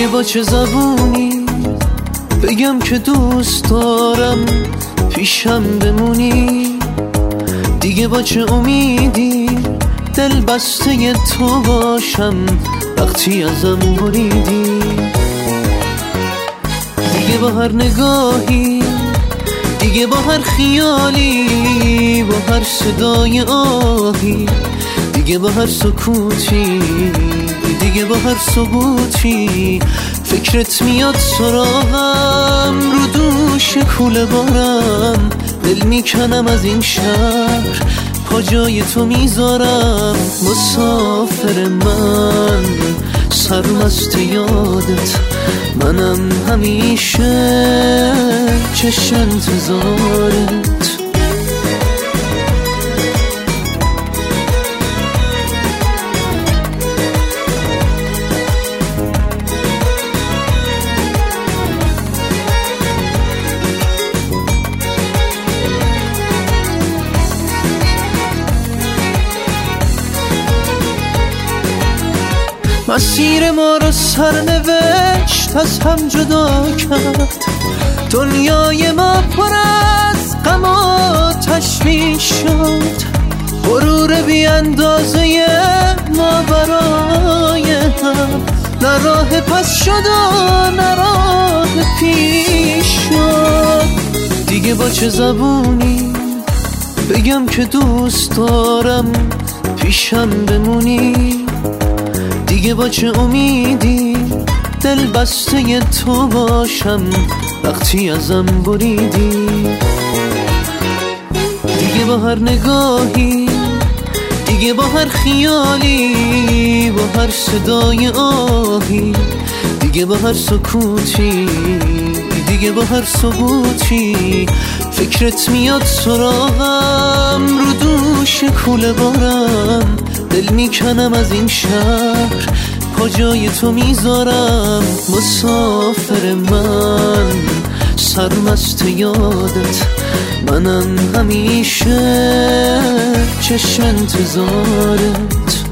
دیگه با چه زبونی بگم که دوست دارم پیشم بمونی؟ دیگه با چه امیدی دل بسته تو باشم وقتی ازم بریدی؟ دیگه با هر نگاهی، دیگه با هر خیالی، با هر صدای آهی، دیگه با هر سکوتی، دیگه با هر ثبوتی فکرت میاد سراغم، رو دوش کوله بارم، دل میکنم از این شهر، پا جای تو میذارم. مسافر من سرمست یادت، منم همیشه چشم انتظارت. مسیر ما رو سرنوشت از هم جدا کرد، دنیای ما پر از غم و تشویش شد، غرور بی اندازه ما برای هم نه راه پس شد و نه راه پیش شد. دیگه با چه زبونی بگم که دوست دارم پیشم بمونی؟ دیگه با چه امیدی دل بسته تو باشم وقتی ازم بریدی؟ دیگه با هر نگاهی، دیگه با هر خیالی، با هر صدای آهی، دیگه با هر سکوتی، دیگه با هر ثبوتی فکرت میاد سراغم، رو دوش کوله بارم، دل میکنم از این شهر، پا جای تو میذارم. مسافر من سرمست یادت، منم همیشه چشم انتظارت.